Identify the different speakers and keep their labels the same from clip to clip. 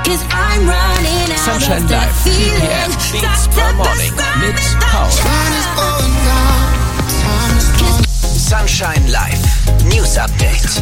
Speaker 1: Sunshine Live, BPM, Beats per Morning mit Paul. Sunshine Live, News Update.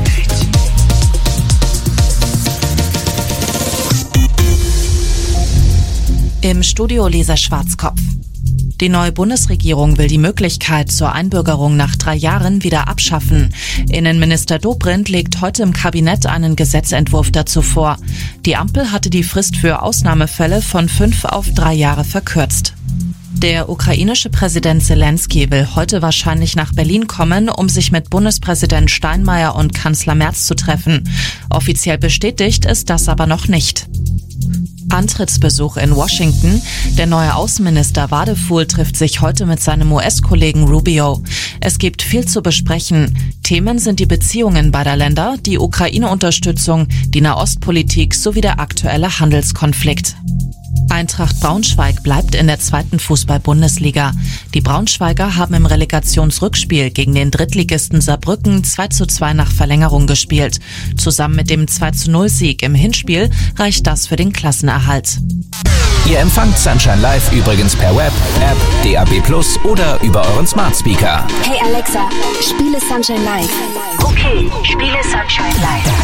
Speaker 2: Im Studio Lisa Schwarzkopf. Die neue Bundesregierung will die Möglichkeit zur Einbürgerung nach 3 Jahren wieder abschaffen. Innenminister Dobrindt legt heute im Kabinett einen Gesetzentwurf dazu vor. Die Ampel hatte die Frist für Ausnahmefälle von 5 auf 3 Jahre verkürzt. Der ukrainische Präsident Zelensky will heute wahrscheinlich nach Berlin kommen, um sich mit Bundespräsident Steinmeier und Kanzler Merz zu treffen. Offiziell bestätigt ist das aber noch nicht. Antrittsbesuch in Washington. Der neue Außenminister Wadefuhl trifft sich heute mit seinem US-Kollegen Rubio. Es gibt viel zu besprechen. Themen sind die Beziehungen beider Länder, die Ukraine-Unterstützung, die Nahostpolitik sowie der aktuelle Handelskonflikt. Eintracht Braunschweig bleibt in der 2. Fußball-Bundesliga. Die Braunschweiger haben im Relegationsrückspiel gegen den Drittligisten Saarbrücken 2:2 nach Verlängerung gespielt. Zusammen mit dem 2:0-Sieg im Hinspiel reicht das für den Klassenerhalt.
Speaker 1: Ihr empfangt Sunshine Live übrigens per Web, App, DAB+ oder über euren Smart Speaker.
Speaker 3: Hey Alexa, spiele Sunshine Live.
Speaker 4: Okay, spiele Sunshine Live.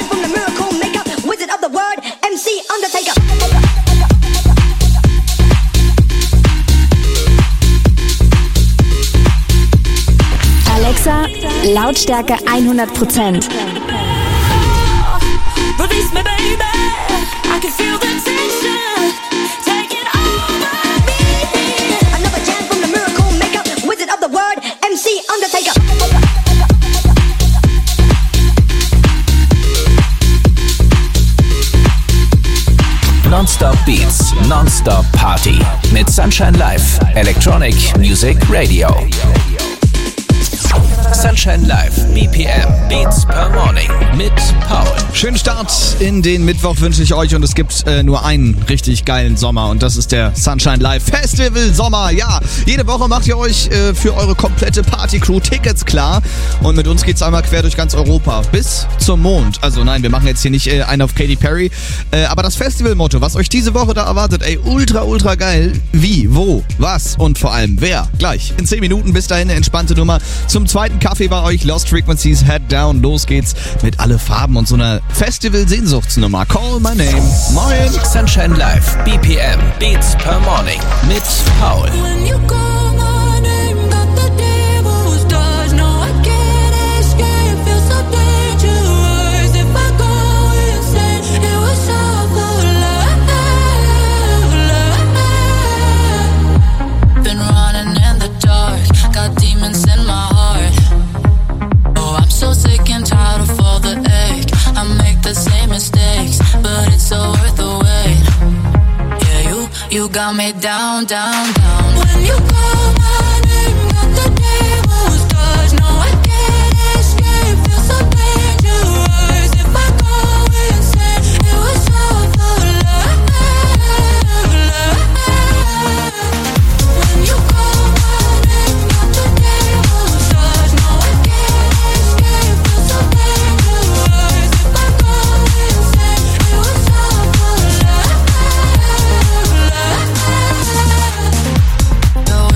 Speaker 3: Alexa, Lautstärke 100%.
Speaker 5: Release me, baby. I can feel the tension taking over me.
Speaker 6: Another jam from the miracle maker, wizard of the word, MC Undertaker.
Speaker 1: Non-Stop Beats, Non-Stop Party mit Sunshine Live, Electronic Music Radio. Sunshine Live, BPM, Beats per Morning mit Paul.
Speaker 7: Schönen Start in den Mittwoch wünsche ich euch und es gibt nur einen richtig geilen Sommer und das ist der Sunshine Live Festival Sommer. Ja, jede Woche macht ihr euch für eure komplette Partycrew Tickets klar und mit uns geht's einmal quer durch ganz Europa bis zum Mond. Also nein, wir machen jetzt hier nicht einen auf Katy Perry, aber das Festivalmotto, was euch diese Woche da erwartet, ultra geil. Wie, wo, was und vor allem wer? Gleich in 10 Minuten. Bis dahin eine entspannte Nummer zum zweiten Kaffee bei euch. Lost Frequencies, Head Down. Los geht's mit alle Farben und so einer Festival-Sehnsuchtsnummer. Call my name. Moin.
Speaker 1: Sunshine Live, BPM, Beats per Morning mit Paul.
Speaker 5: When you call my name, got the devil's touch. No, I can't escape. Feel so dangerous. If I go insane, it was all for love. Been running in the dark. Got demons in my heart. Oh, I'm so sick and tired of all the ache. I make the same mistakes, but it's so worth the wait. Yeah, you got me down. When you call my name, got the devil's touch. No, I can't escape. Feel so dangerous. If I go insane, it was all for love. When you call my name, got the devil's touch. No, I can't escape. Feel so dangerous. If I go insane, it was all for love.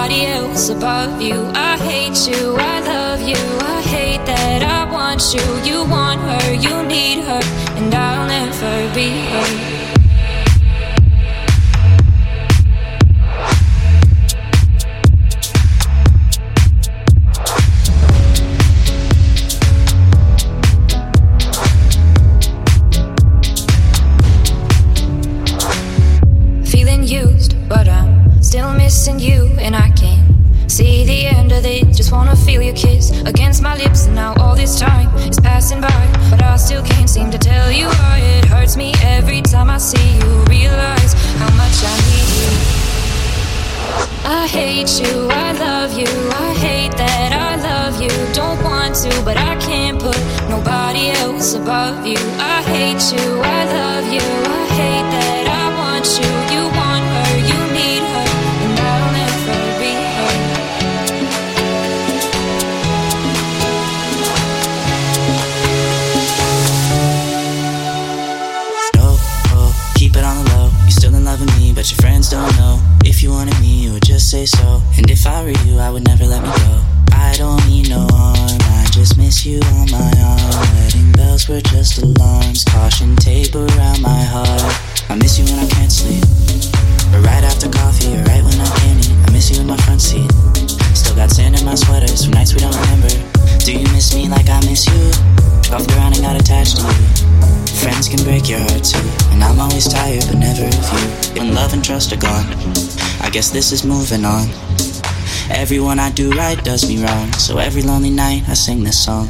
Speaker 5: nobody else above you. I hate you, I love you, I hate that I want you. You want her, you need her, and I'll never be her.
Speaker 8: But I'm still missing you, and I can't see the end of it. Just wanna feel your kiss against my lips, and now all this time is passing by, but I still can't seem to tell you why. It hurts me every time I see you, realize how much I need you. I hate you, I love you, I hate that I love you. Don't want to, but I can't put nobody else above you. I hate you, I love you, I hate that I want you. You want her, you need her, and I'll never be her.
Speaker 9: No, oh, keep it on the low. You're still in love with me, but your friends don't know. If you wanted me, you would just say so. And if I were you, I would never let me go. I don't mean no harm, I just miss you on my arm. Wedding bells were just alarms, caution tape around my heart. I miss you when I can't sleep, or right after coffee, or right when I can't eat. I miss you in my front seat. Still got sand in my sweaters from nights we don't remember. Do you miss me like I miss you? Off the ground and got attached to you. Friends can break your heart too, and I'm always tired but never of you. When love and trust are gone, I guess this is moving on. Everyone I do right does me wrong, so every lonely night I sing this song.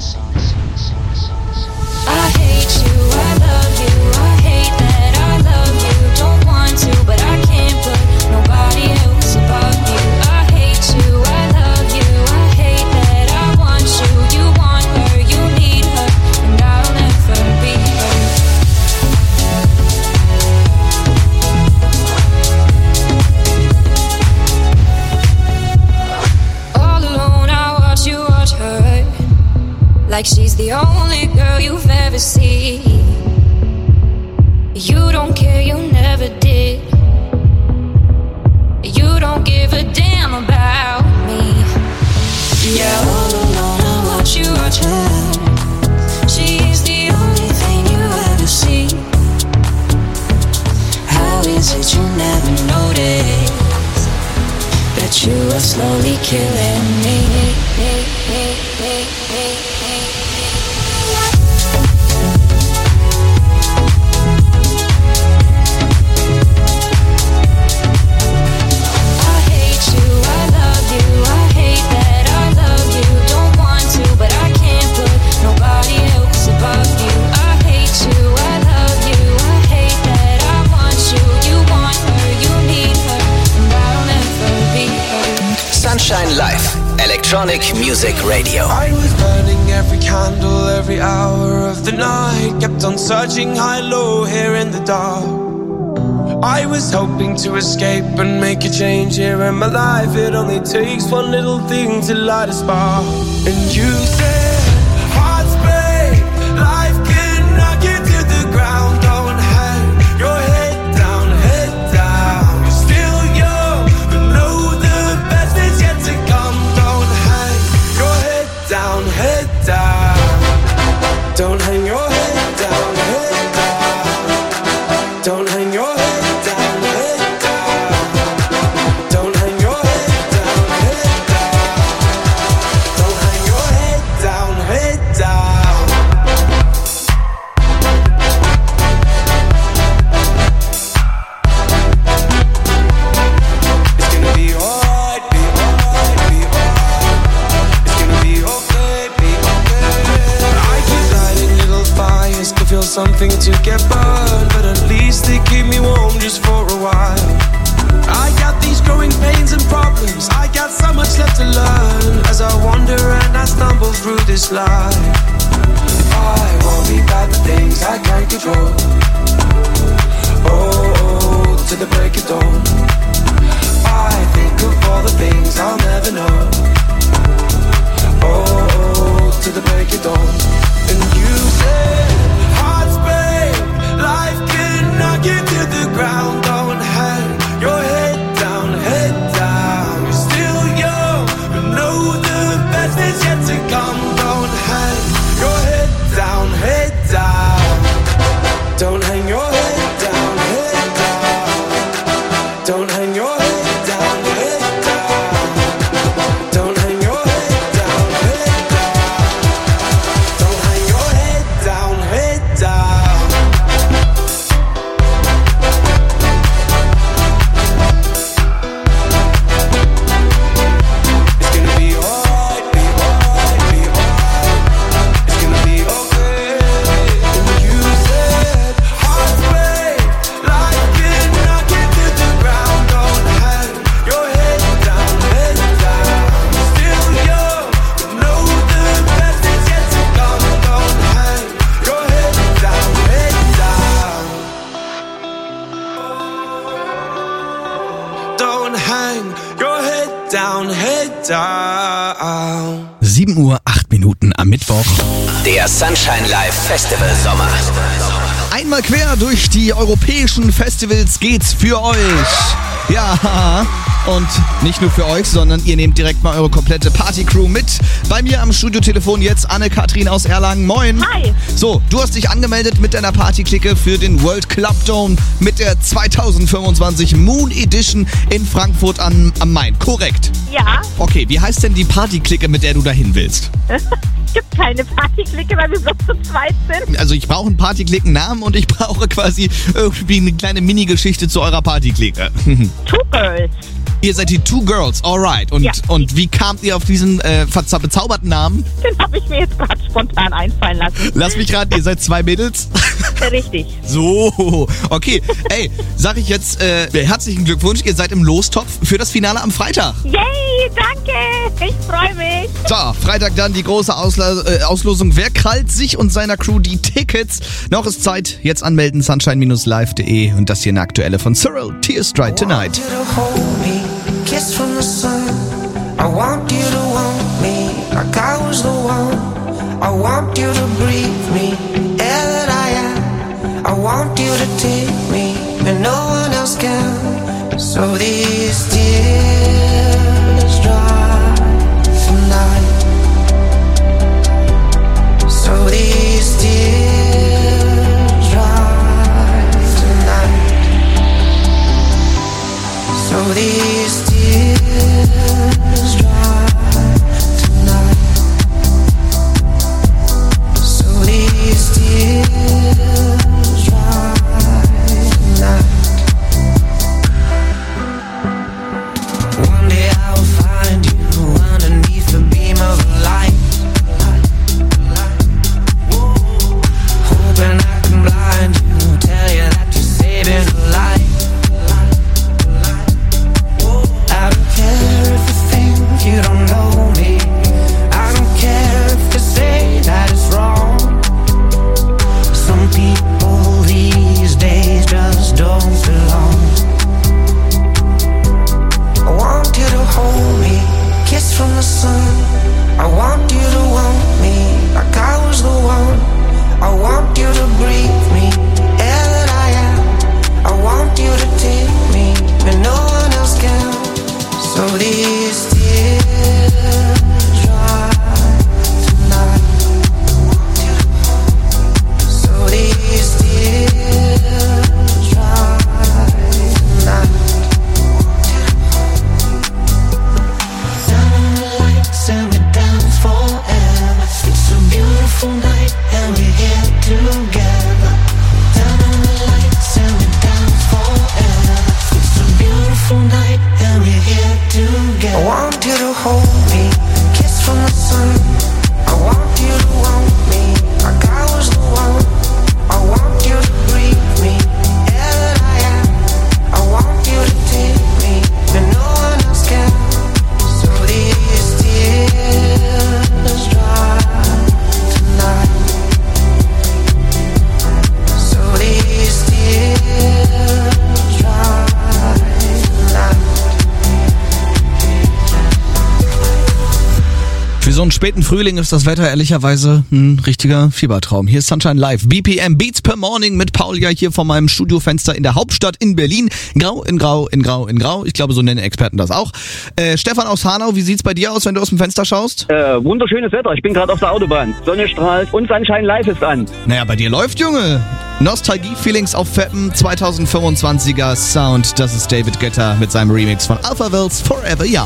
Speaker 8: I hate you, I love you, I hate that I love you. Don't want to, but I can't put nobody else above you. I hate you, I love you, I hate that I want you. You want her, you need her, and I'll never be her. All alone I watch you watch her, like she's the only girl you've ever seen. You don't care, you never did. You don't give a damn about me. Yeah, all alone I watch you watch her. She's the only thing you ever see. How is it you never notice that you are slowly killing me?
Speaker 1: Sunshine Live, Electronic Music Radio.
Speaker 10: I was burning every candle, every hour of the night. Kept on searching high, low, here in the dark. I was hoping to escape and make a change here in my life. It only takes one little thing to light a spark. And you said, hearts break, life can knock you to the ground. Don't hang your head down, head down. You're still young, but know the best is yet to come. Don't hang your head down, head down. Don't hang your head down, head down. Don't hang your head. Something to get burned, but at least they keep me warm just for a while. I got these growing pains and problems. I got so much left to learn as I wander and I stumble through this life. I worry about the things I can't control. Oh, to the break of dawn. I think of all the things I'll never know. Oh, to the break of dawn. And you say, hearts break, life can knock you to the ground. Don't hang your head down, head down. You're still down, head down.
Speaker 7: 7 Uhr, 8 Minuten am Mittwoch.
Speaker 1: Der Sunshine Live Festival Sommer.
Speaker 7: Einmal quer durch die europäischen Festivals geht's für euch. Ja, und nicht nur für euch, sondern ihr nehmt direkt mal eure komplette Partycrew mit. Bei mir am Studiotelefon jetzt Anne-Kathrin aus Erlangen. Moin.
Speaker 11: Hi.
Speaker 7: So, du hast dich angemeldet mit deiner Partyklicke für den World Club Dome mit der 2025 Moon Edition in Frankfurt am Main. Korrekt?
Speaker 11: Ja.
Speaker 7: Okay, wie heißt denn die Partyklicke, mit der du dahin willst?
Speaker 11: Es gibt keine Partyklicke, weil wir so zu zweit sind.
Speaker 7: Also ich brauche einen Partyklickennamen und ich brauche quasi irgendwie eine kleine Mini-Geschichte zu eurer Partyklicke.
Speaker 11: Two Girls.
Speaker 7: Ihr seid die Two Girls, alright. Und,
Speaker 11: Ja.
Speaker 7: und wie kamt ihr auf diesen bezauberten Namen?
Speaker 11: Den habe ich mir jetzt gerade spontan einfallen lassen.
Speaker 7: Lass mich raten, ihr seid 2 Mädels?
Speaker 11: Richtig.
Speaker 7: So, okay. Ey, sag ich jetzt herzlichen Glückwunsch, ihr seid im Lostopf für das Finale am Freitag.
Speaker 11: Yay, danke. Ich freue mich.
Speaker 7: So, Freitag dann die große Auslosung. Wer krallt sich und seiner Crew die Tickets? Noch ist Zeit. Jetzt anmelden, sunshine-live.de. Und das hier eine aktuelle von Cyril, Tears Dry Tonight.
Speaker 12: Kiss from the sun. I want you to want me like I was the one. I want you to breathe me, air that I am. I want you to take me and no one else can. So these tears dry tonight. So these tears dry tonight. So these tears dry tonight. So these tears dry tonight. One day I will find you underneath the beam of light. Hoping I can blind you, tell you that you're saving a life. I don't care if you think you don't know me. I don't care if you say that it's wrong. Some people these days just don't belong. I want you to hold me, kiss from the sun. I want you to want me like I was the one. I want you to breathe me, air that I am. I want you to take me and no one else can. So these tears dry tonight. So these tears dry tonight. Turn on the lights and we dance forever. It's a beautiful night and we're here together. Turn on the lights and we dance forever. It's a beautiful night and we're here together. I want you to hold me, kiss from the sun. I want you to want me like I was the one. I want you to breathe me, air that I am. I want you to take me when no one else can. So these tears dry tonight. So these tears dry tonight.
Speaker 7: Für so einen späten Frühling ist das Wetter ehrlicherweise ein richtiger Fiebertraum. Hier ist Sunshine Live, BPM Beats per Morning mit Paulia hier vor meinem Studiofenster in der Hauptstadt in Berlin. Grau in Grau in Grau in Grau. Ich glaube, so nennen Experten das auch. Stefan aus Hanau, wie sieht's bei dir aus, wenn du aus dem Fenster schaust?
Speaker 13: Wunderschönes Wetter. Ich bin gerade auf der Autobahn. Sonne strahlt und Sunshine Live ist an.
Speaker 7: Naja, bei dir läuft, Junge. Nostalgie-Feelings auf Feppen, 2025er Sound. Das ist David Guetta mit seinem Remix von Alphaville's Forever Young.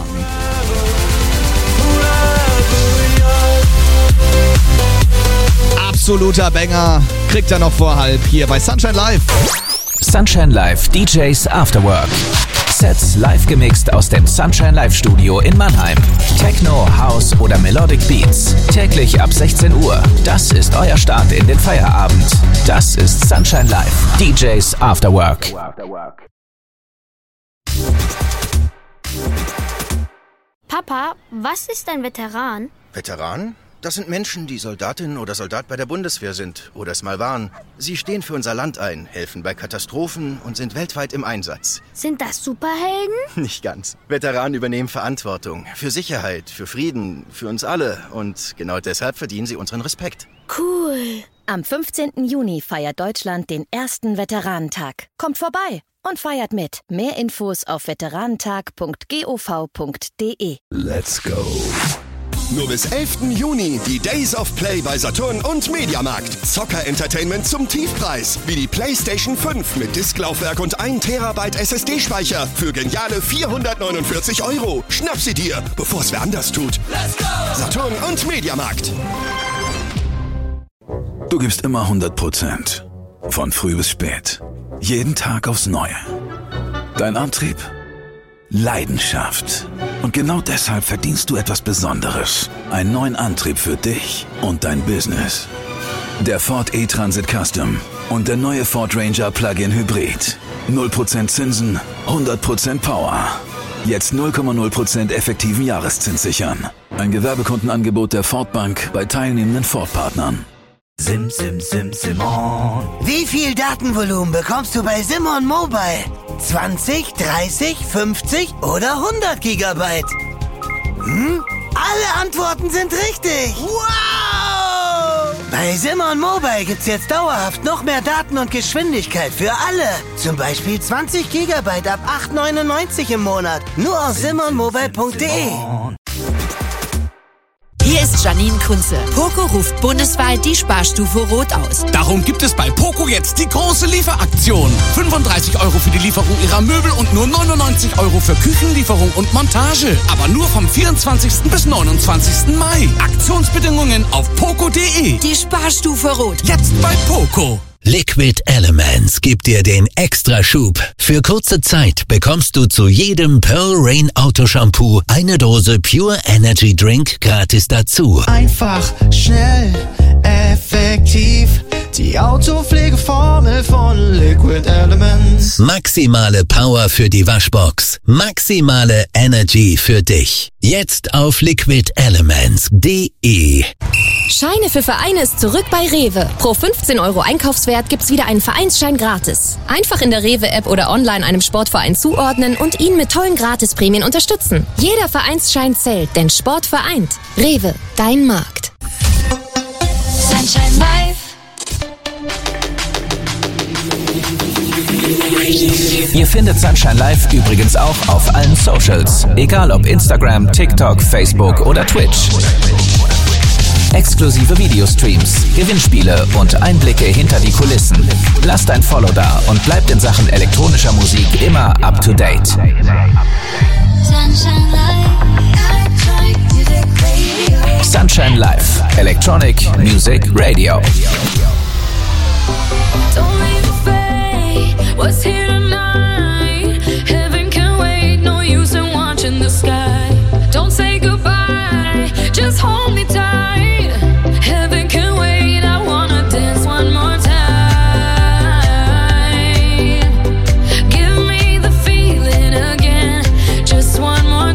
Speaker 7: Absoluter Banger. Kriegt er noch vor halb hier bei Sunshine Live.
Speaker 1: Sunshine Live DJs Afterwork. Sets live gemixt aus dem Sunshine Live Studio in Mannheim. Techno, House oder Melodic Beats. Täglich ab 16 Uhr. Das ist euer Start in den Feierabend. Das ist Sunshine Live DJs Afterwork.
Speaker 14: Papa, was ist ein Veteran?
Speaker 15: Veteran?
Speaker 14: Das sind Menschen, die Soldatin oder Soldat bei der Bundeswehr sind oder es mal waren. Sie stehen für unser Land ein, helfen bei Katastrophen und sind weltweit im Einsatz.
Speaker 3: Sind das Superhelden?
Speaker 14: Nicht ganz. Veteranen übernehmen Verantwortung für Sicherheit, für Frieden, für uns alle. Und genau deshalb verdienen sie unseren Respekt.
Speaker 3: Cool.
Speaker 15: Am 15. Juni feiert Deutschland den ersten Veteranentag. Kommt vorbei und feiert mit. Mehr Infos auf veteranentag.gov.de.
Speaker 16: Let's go. Nur bis 11. Juni die Days of Play bei Saturn und Mediamarkt. Zocker-Entertainment zum Tiefpreis. Wie die PlayStation 5 mit Disklaufwerk und 1 Terabyte SSD-Speicher für geniale 449 €. Schnapp sie dir, bevor es wer anders tut. Let's go! Saturn und Mediamarkt.
Speaker 17: Du gibst immer 100%. Von früh bis spät. Jeden Tag aufs Neue. Dein Antrieb? Leidenschaft. Und genau deshalb verdienst du etwas Besonderes. Einen neuen Antrieb für dich und dein Business. Der Ford E-Transit Custom und der neue Ford Ranger Plug-in Hybrid. 0% Zinsen, 100% Power. Jetzt 0,0% effektiven Jahreszins sichern. Ein Gewerbekundenangebot der Ford Bank bei teilnehmenden Ford-Partnern.
Speaker 18: Simon. Wie viel Datenvolumen bekommst du bei Simon Mobile? 20, 30, 50 oder 100 Gigabyte? Alle Antworten sind richtig. Wow! Bei Simon Mobile gibt's jetzt dauerhaft noch mehr Daten und Geschwindigkeit für alle. Zum Beispiel 20 Gigabyte ab 8,99 im Monat. Nur auf simonmobile.de.
Speaker 19: Hier ist Janine Kunze. Poco ruft bundesweit die Sparstufe Rot aus.
Speaker 20: Darum gibt es bei Poco jetzt die große Lieferaktion. 35 € für die Lieferung ihrer Möbel und nur 99 € für Küchenlieferung und Montage. Aber nur vom 24. bis 29. Mai. Aktionsbedingungen auf poco.de.
Speaker 19: Die Sparstufe Rot.
Speaker 20: Jetzt bei Poco.
Speaker 21: Liquid Elements gibt dir den Extraschub. Für kurze Zeit bekommst du zu jedem Pearl Rain Autoshampoo eine Dose Pure Energy Drink gratis dazu.
Speaker 12: Einfach, schnell, effektiv. Die Autopflegeformel von Liquid Elements.
Speaker 21: Maximale Power für die Waschbox. Maximale Energy für dich. Jetzt auf liquidelements.de.
Speaker 22: Scheine für Vereine ist zurück bei Rewe. Pro 15 € Einkaufswert gibt's wieder einen Vereinsschein gratis. Einfach in der Rewe-App oder online einem Sportverein zuordnen und ihn mit tollen Gratisprämien unterstützen. Jeder Vereinsschein zählt, denn Sport vereint. Rewe, dein Markt.
Speaker 8: Sunshine Live.
Speaker 1: Ihr findet Sunshine Live übrigens auch auf allen Socials. Egal ob Instagram, TikTok, Facebook oder Twitch. Exklusive Videostreams, Gewinnspiele und Einblicke hinter die Kulissen. Lasst ein Follow da und bleibt in Sachen elektronischer Musik immer up to date. Sunshine Live, Electronic Music Radio.
Speaker 5: What's here tonight? Heaven can wait, no use in watching the sky. Don't say goodbye, just hold me tight. Heaven can wait, I wanna dance one more time. Give me the feeling again, just one more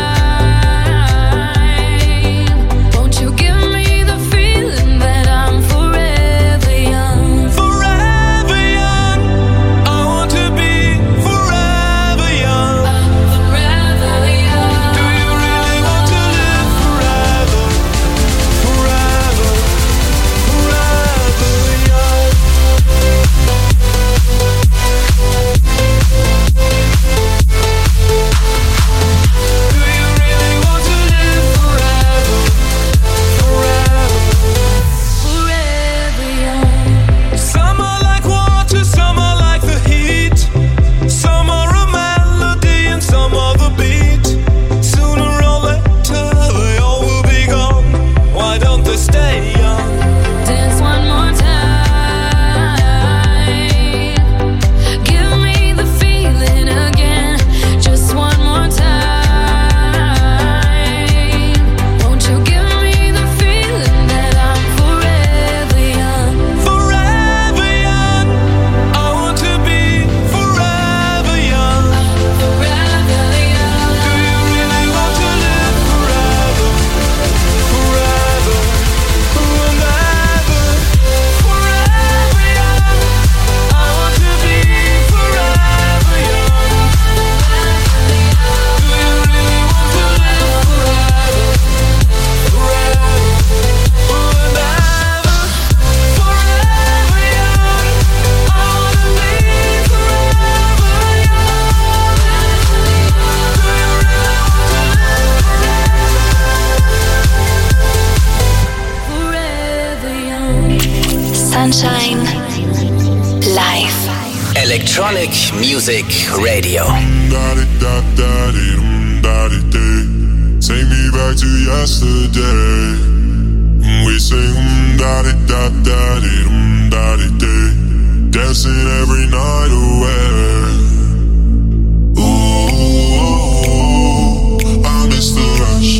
Speaker 5: time. Won't you give me the feeling that I'm forever young? Forever young. I want to be forever young. I'm forever young. Do you
Speaker 8: Sunshine Live.
Speaker 1: Electronic Music Radio.
Speaker 2: Take me back to yesterday. We sing da-di-da-da-di-dum-da-di-day. Dancing every night away. Ooh, I miss the rush.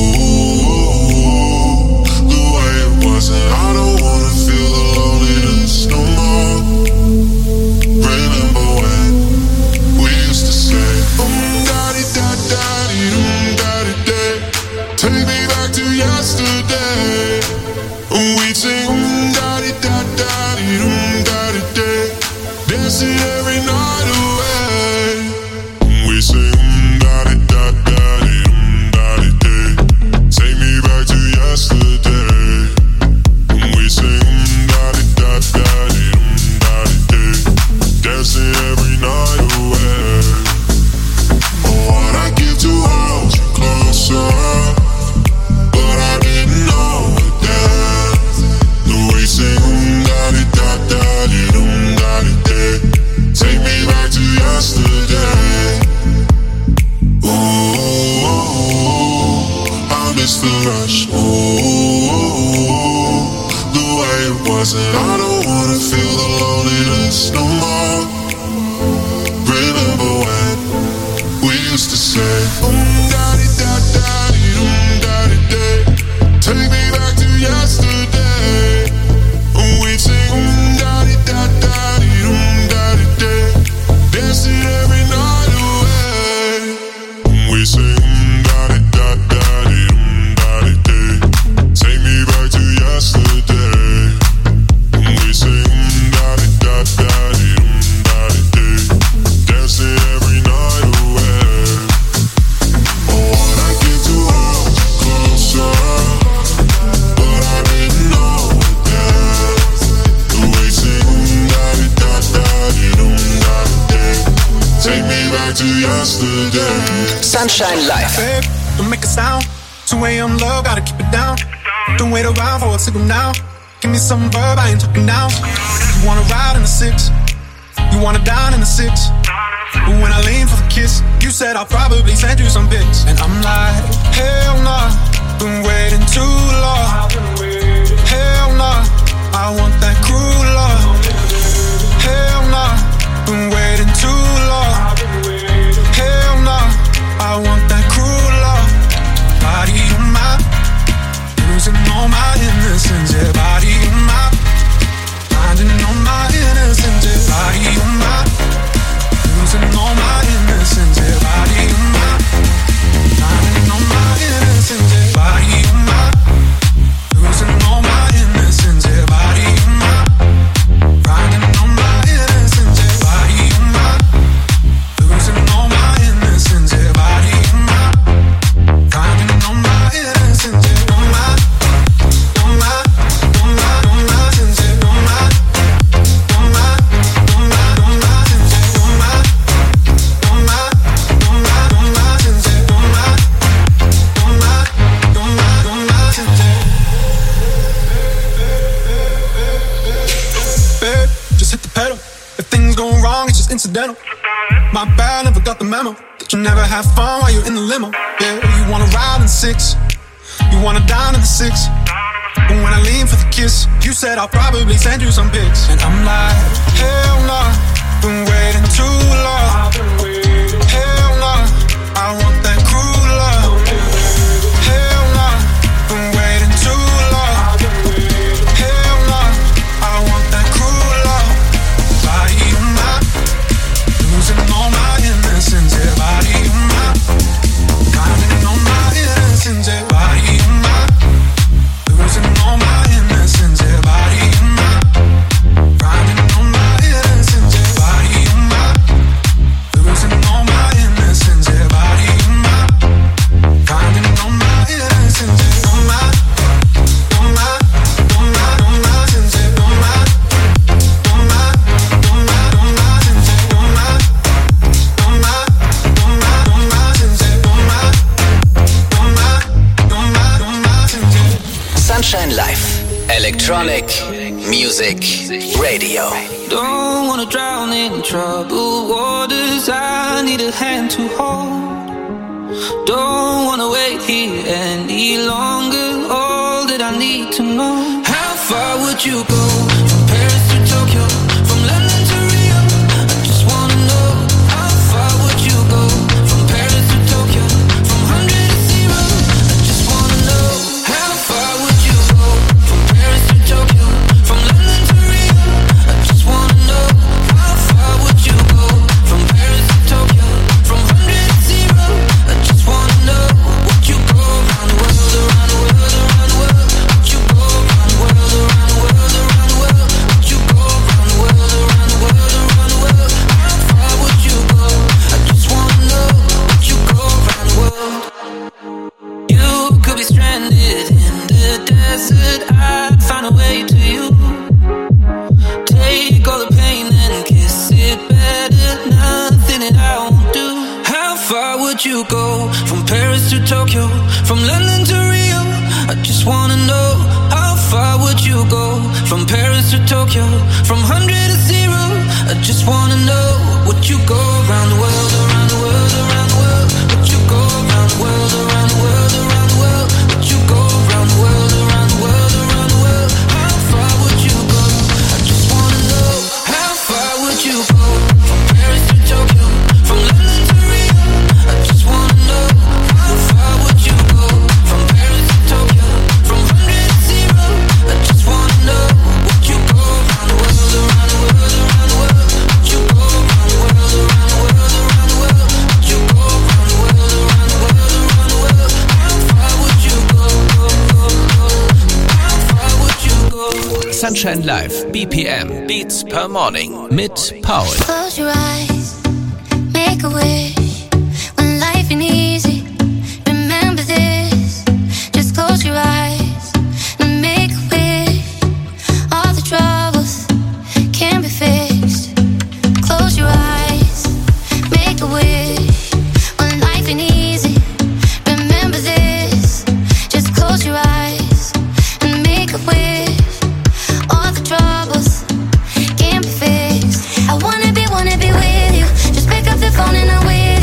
Speaker 2: Ooh, the way it was, and I don't wanna feel the loneliness no more. Remember when we used to say da-di-da-da-di-dum-da-di-day. Take me back to yesterday. We'd sing da-di-da-da-di-dum-da-di-day. Dancing every night away. We sing da-di-da-da-di-dum-da-di-day. Take me back to yesterday. We sing da-di-da-da-di-dum-da-di-day. Dancing every night away. Oh, what I give to hold you closer. But I didn't know it then. The way you sing da-di-da-da-di-dum-da-di-day. Take me back to yesterday. Ooh, I miss the rush. Ooh, the way it was, and I don't wanna feel the loneliness no more. Remember when we used to say da-di-da-da-di-dum-da-di-day. Take me back to yesterday. We'd sing da-di-da-da-di-dum-da-di-day. Dancing every night away. We sing da-di-da-da-di-dum-da-di-day. Take me back to yesterday. We sing da-di-da-da-di-dum-da-di-day. Dancing every night away. Oh, what I give to hold you closer. But I didn't know it then. The way you sing da-di-da-da-di-dum-da-di-day. Take me back to yesterday.
Speaker 1: Sunshine Live.
Speaker 4: Babe, don't make a sound. 2 a.m. love, gotta keep it down. Don't wait around for a signal now. Give me some verb, I ain't talking now. You wanna ride in the 6, you wanna dine in the 6. But when I lean for the kiss, you said I'll probably send you some pics. And I'm like, hell nah, been waiting too long. Hell nah, I want that cruel love. Hell nah, been waiting too long. Hell nah, I want that cruel love. Body on my, losing all my innocence. Yeah, body on my, finding all my innocence. Yeah, body on my, losing all my innocence. Yeah, body on my, finding all my innocence. Yeah, body on my, losing all my innocence. Yeah, body on my, finding all my innocence. Yeah, body on my, losing all my innocence. Yeah, body on my, finding all my innocence. Yeah, on my, on my, on my, on my innocence. Yeah, on my, on my, on my, on my innocence. Yeah, on my, on my, on my, on my innocence. Yeah, on my, on my, on my, on my innocence. Babe, just hit the pedal. If things go wrong, it's just incidental. My bad, never got the memo that you never have fun while you're in the limo. Yeah, you wanna ride in the 6, you wanna dine in the 6. But when I lean for the kiss, you said I'll probably send you some pics. And I'm like, hell nah, been waiting too long. Hell nah, I want that cruel love. Hell nah, been waiting too long. Hell nah, I want that cruel love. Body on my, losing all my innocence. Yeah, body on my, finding all my innocence. Yeah, body on my, losing all my innocence. Yeah, body on my, finding all my innocence. Yeah, body on my, losing all my innocence. Yeah, body on my, finding all my innocence. Yeah, on my, on my, on my, on my innocence. Yeah, on my, on my, on my, on my innocence. Yeah, on my, on my, on my, on my innocence. Yeah, on my, on my, on my, on my innocence.
Speaker 1: Sunshine Live. Electronic Music Radio.
Speaker 6: Don't wanna drown in troubled waters. I need a hand to hold. Don't wanna wait here any longer. All that I need to know. How far would you go? From Paris to Tokyo, from London to Rio. I just wanna know. How far would you go? From Paris to Tokyo, from 100 to 0. I just wanna know. How far would you go? From Paris to Tokyo, from London to Rio. I just wanna know. How far would you go? From Paris to Tokyo, from 100 to 0. I just wanna know. Would you go around the world, around the world, around the world? Would you go around the world, around the world, around the world? Would you go around the world, around the world, around the world? How far would you go? I just wanna know. Would you go around the world? You could be stranded in the desert. I'd find a way to you. Take all the pain and kiss it better. Nothing that I won't do. How far would you go? From Paris to Tokyo, from London to Rio. I just wanna know. How far would you go? From Paris to Tokyo, from 100 to 0. I just wanna know. Would you go around the world, around the world, around the world? Would you go around the world, around the world, around the world? Would you go around the world, around the world, around the world? How far would you go? I just wanna know. How far would you go? From Paris to Tokyo, from London to Rio. I just wanna know. How far would you go? From Paris to Tokyo, from 100 to 0. I just wanna know. Would you go around the world, around the world, around the world? Would you go around the world, around the world, around the world? Would you go around the world, around the world, around the world? How far would you go? How far would you go?
Speaker 1: Sunshine Live, BPM, Beats per Morning mit Paul.
Speaker 8: Close your eyes, make a wish. When life ain't easy, remember this. Just close your eyes and make a wish. All the troubles can be fixed. Close your eyes, make a wish. When life ain't easy, remember this. Just close your eyes and make a wish. All the troubles can be fixed. I wanna be with you. Just pick up the phone and I'm with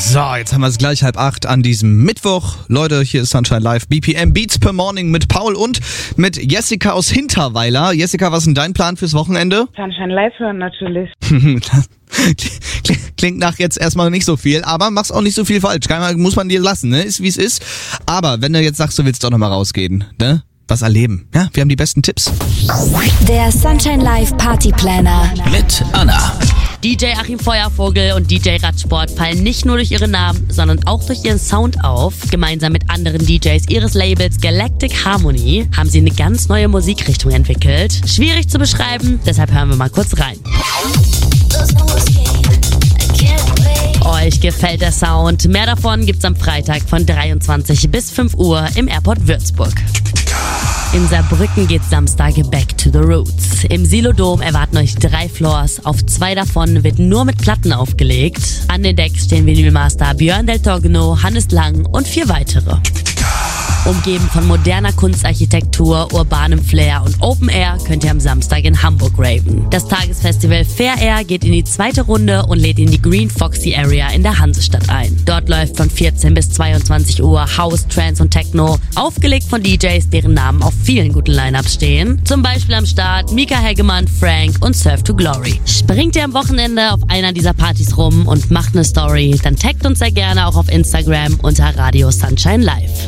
Speaker 7: So, jetzt haben wir es gleich 7:30 an diesem Mittwoch. Leute, hier ist Sunshine Live, BPM Beats per Morning mit Paul und mit Jessica aus Hinterweiler. Jessica, was ist denn dein Plan fürs Wochenende?
Speaker 9: Sunshine Live hören natürlich.
Speaker 7: Klingt nach jetzt erstmal nicht so viel, aber machst auch nicht so viel falsch. Muss man dir lassen, ne? Ist wie es ist. Aber wenn du jetzt sagst, du willst doch nochmal rausgehen, ne? Was erleben. Ja, wir haben die besten Tipps.
Speaker 22: Der Sunshine Live Party Planner
Speaker 1: mit Anna.
Speaker 10: DJ Achim Feuervogel und DJ Radsport fallen nicht nur durch ihre Namen, sondern auch durch ihren Sound auf. Gemeinsam mit anderen DJs ihres Labels Galactic Harmony haben sie eine ganz neue Musikrichtung entwickelt. Schwierig zu beschreiben, deshalb hören wir mal kurz rein. Euch gefällt der Sound. Mehr davon gibt's am Freitag von 23 bis 5 Uhr im Airport Würzburg. In Saarbrücken geht's Samstag back to the roots. Im Silodom erwarten euch 3 Floors. Auf 2 davon wird nur mit Platten aufgelegt. An den Decks stehen Vinylmaster Björn Del Togno, Hannes Lang und 4 weitere. Umgeben von moderner Kunstarchitektur, urbanem Flair und Open Air könnt ihr am Samstag in Hamburg raven. Das Tagesfestival Fair Air geht in die 2. Runde und lädt in die Green Foxy Area in der Hansestadt ein. Dort läuft von 14 bis 22 Uhr House, Trance und Techno, aufgelegt von DJs, deren Namen auf vielen guten Lineups stehen. Zum Beispiel am Start Mika Hegemann, Frank und Surf to Glory. Springt ihr am Wochenende auf einer dieser Partys rum und macht eine Story, dann taggt uns sehr gerne auch auf Instagram unter Radio Sunshine Live.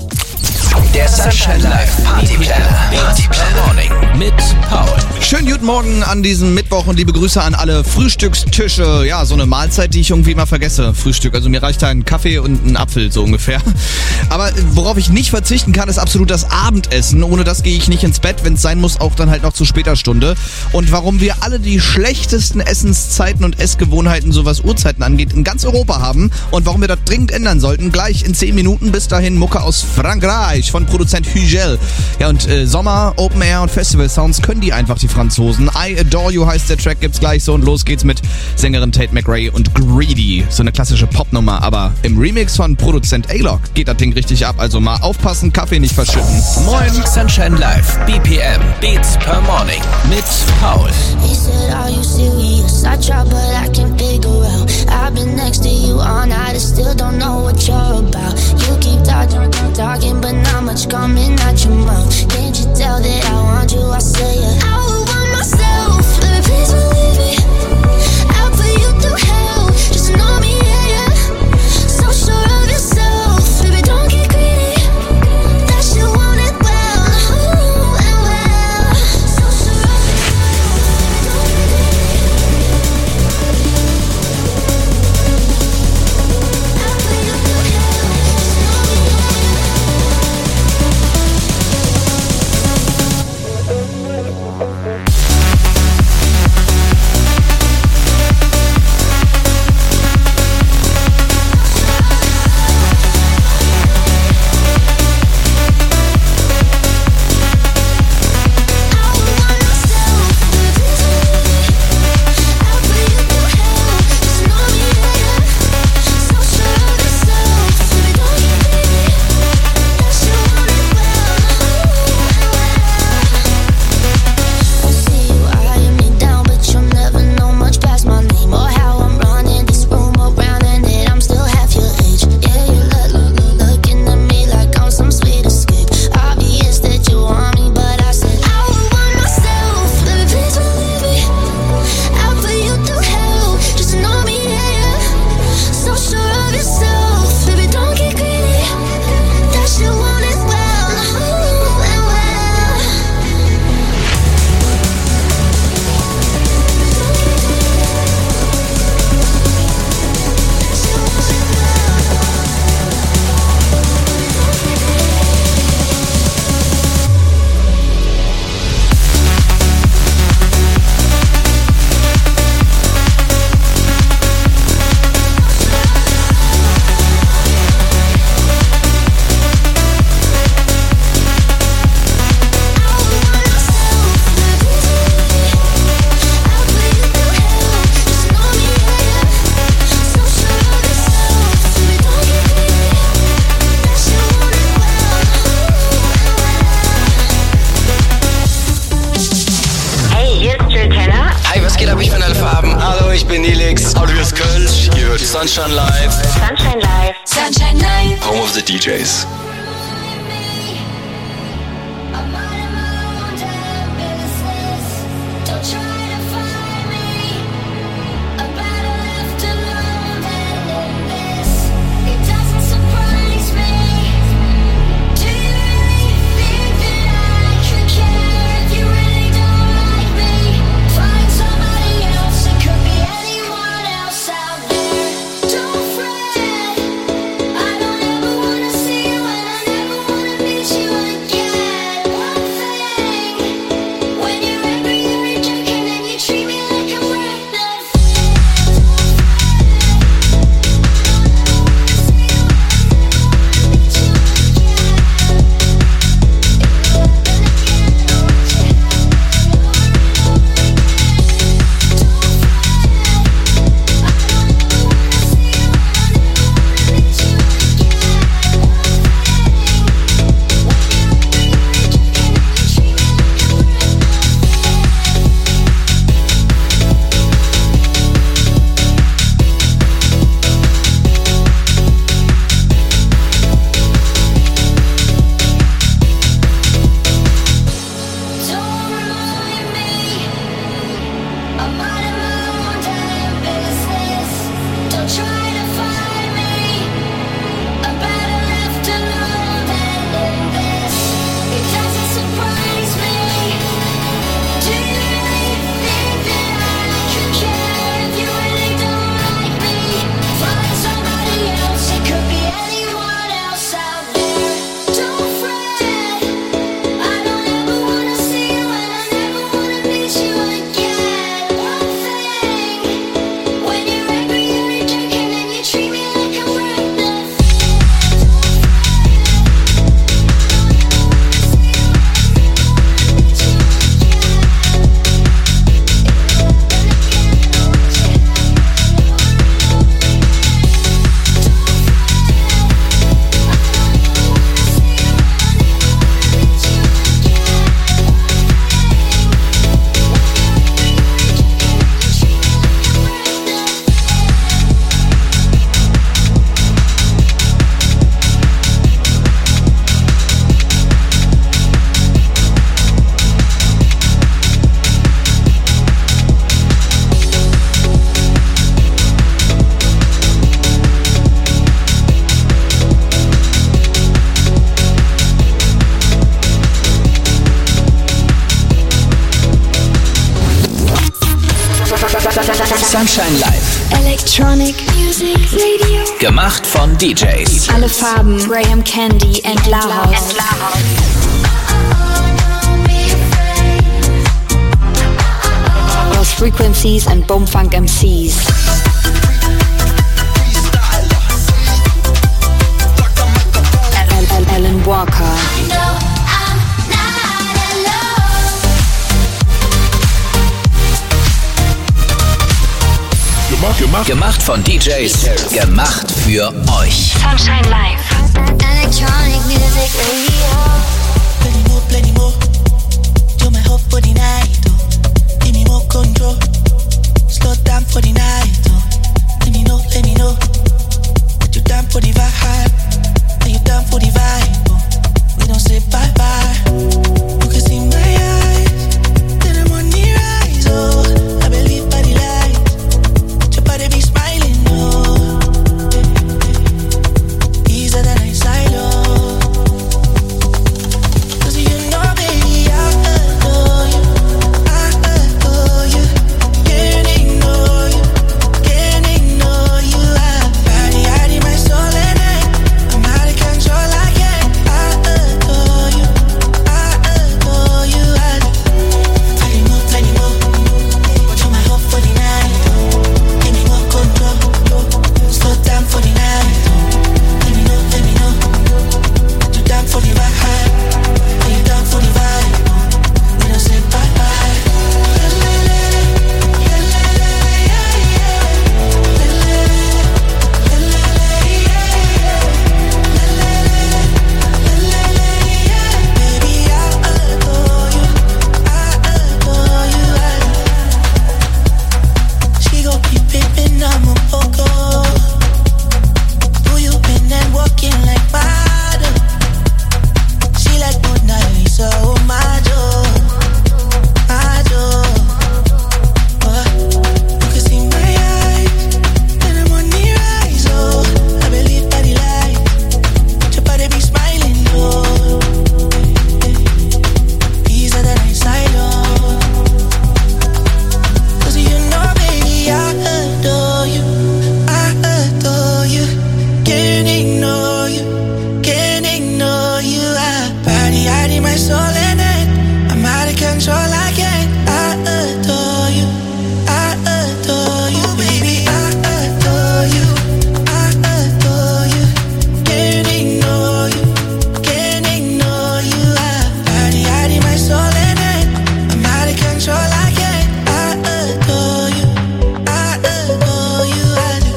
Speaker 1: Der Sunshine Live Party Planner Morning mit Paul.
Speaker 7: Schönen guten Morgen an diesem Mittwoch und liebe Grüße an alle Frühstückstische. Ja, so eine Mahlzeit, die ich irgendwie immer vergesse. Frühstück, also mir reicht da ein Kaffee und ein Apfel so ungefähr. Aber worauf ich nicht verzichten kann, ist absolut das Abendessen. Ohne das gehe ich nicht ins Bett, wenn es sein muss, auch dann halt noch zu später Stunde. Und warum wir alle die schlechtesten Essenszeiten und Essgewohnheiten, so was Uhrzeiten angeht, in ganz Europa haben und warum wir das dringend ändern sollten, gleich in 10 Minuten. Bis dahin Mucke aus Frankreich von Produzent Hugel. Ja, und Sommer, Open Air und Festival Sounds können die einfach, die Franzosen. I Adore You heißt der Track, gibt's gleich so und los geht's mit Sängerin Tate McRae und Greedy. So eine klassische Popnummer, aber im Remix von Produzent A-Lock geht das Ding richtig ab. Also mal aufpassen, Kaffee nicht verschütten.
Speaker 1: Moin. Sunshine Live, BPM, Beats per Morning mit Paul.
Speaker 8: He said, are you serious? I try, but I can't figure out. I've been next to you all night, I still don't know what you're about. You keep talking, but not much coming out your mouth. Can't you tell that I want you? I say it. I would want myself, baby, please believe me. I'll put you through hell, just know me, yeah, yeah. So sure of yourself, baby, don't get greedy. That you want it well, ooh, and well. So sure of yourself, baby, don't get greedy.
Speaker 11: Sunshine Live.
Speaker 8: Sunshine Live. Sunshine Live.
Speaker 11: Home of the DJs.
Speaker 1: Sunshine Live.
Speaker 3: Electronic Music Radio.
Speaker 1: Gemacht von DJs.
Speaker 3: Alle Farben. Graham Candy and Laos. Lost Frequencies and Boomfunk MCs. Alan Walker.
Speaker 1: Gemacht von DJs, gemacht für euch.
Speaker 3: Sunshine Live. Electronic Music Radio.
Speaker 12: Plenty more. You're my hope for the night. Give me more control. Slow down for the night. Let me know. That you're down for the vibe. That you're down for the vibe. We don't say bye bye. You can see my eyes. Then I'm on the rise. Oh, I believe by the light. Your body be smiling. Oh, easier than I silo. Can't ignore you. I body my soul and
Speaker 11: Can't ignore you, can't ignore you. Body hiding my soul in it. I'm out of control, I can't. I adore you, I adore you, baby. I adore you, I adore you. Can't ignore you, can't ignore you. Body hiding my soul in it. I'm out of control, I can't. I adore you, I adore you. I do.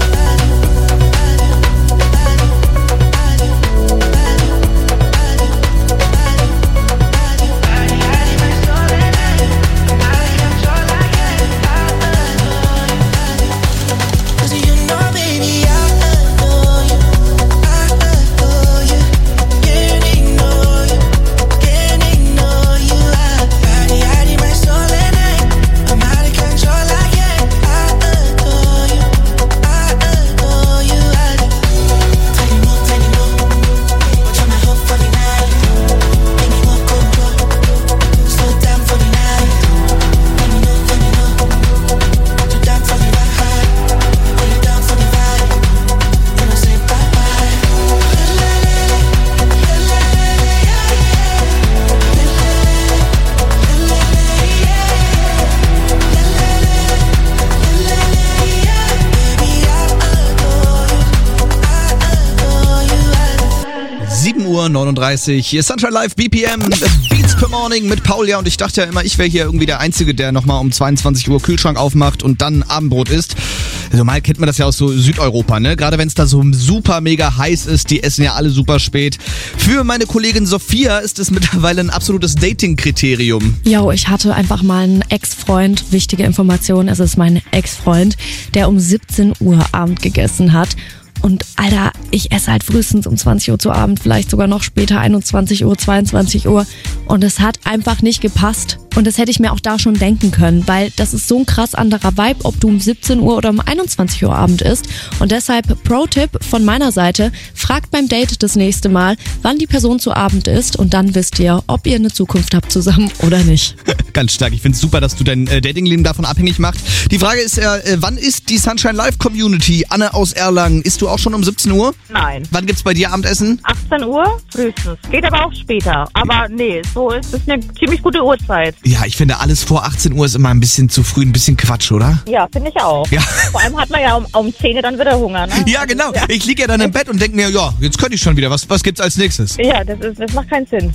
Speaker 7: Uhr 39. Hier ist Sunshine Live BPM Beats per Morning mit Paulia und ich dachte ja immer, ich wäre hier irgendwie der Einzige, der nochmal um 22 Uhr Kühlschrank aufmacht und dann Abendbrot isst. Also mal kennt man das ja aus so Südeuropa, ne? Gerade wenn es da so super mega heiß ist, die essen ja alle super spät. Für meine Kollegin Sophia ist es mittlerweile ein absolutes Dating-Kriterium.
Speaker 13: Jo, ich hatte einfach mal einen Ex-Freund, wichtige Information, es ist mein Ex-Freund, der um 17 Uhr Abend gegessen hat. Und Alter, ich esse halt frühestens um 20 Uhr zu Abend, vielleicht sogar noch später, 21 Uhr, 22 Uhr. Und es hat einfach nicht gepasst. Und das hätte ich mir auch da schon denken können, weil das ist so ein krass anderer Vibe, ob du um 17 Uhr oder um 21 Uhr Abend isst. Und deshalb Pro-Tipp von meiner Seite, fragt beim Date das nächste Mal, wann die Person zu Abend isst und dann wisst ihr, ob ihr eine Zukunft habt zusammen oder nicht.
Speaker 7: Ganz stark. Ich finde es super, dass du dein Datingleben davon abhängig machst. Die Frage ist ja, wann ist die Sunshine Live Community? Anne aus Erlangen, isst du auch schon um 17 Uhr?
Speaker 23: Nein.
Speaker 7: Wann gibt's bei dir Abendessen?
Speaker 23: 18 Uhr frühestens. Geht aber auch später. Aber nee, so ist es eine ziemlich gute Uhrzeit.
Speaker 7: Ja, ich finde, alles vor 18 Uhr ist immer ein bisschen zu früh, ein bisschen Quatsch, oder?
Speaker 23: Ja, finde ich auch.
Speaker 7: Ja.
Speaker 23: Vor allem hat man ja um 10 Uhr dann wieder Hunger, ne?
Speaker 7: Ja, genau. Ja. Ich liege ja dann im Bett und denke mir, ja, jetzt könnte ich schon wieder. Was gibt's als nächstes?
Speaker 23: Ja, das macht keinen Sinn.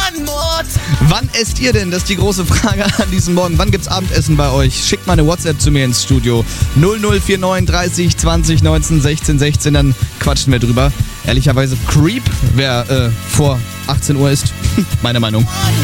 Speaker 7: Wann esst ihr denn? Das ist die große Frage an diesem Morgen. Wann gibt's Abendessen bei euch? Schickt mal eine WhatsApp zu mir ins Studio. 0049 30 20 19 16 16, dann quatschen wir drüber. Ehrlicherweise Creep, wer vor 18 Uhr ist. Meine Meinung.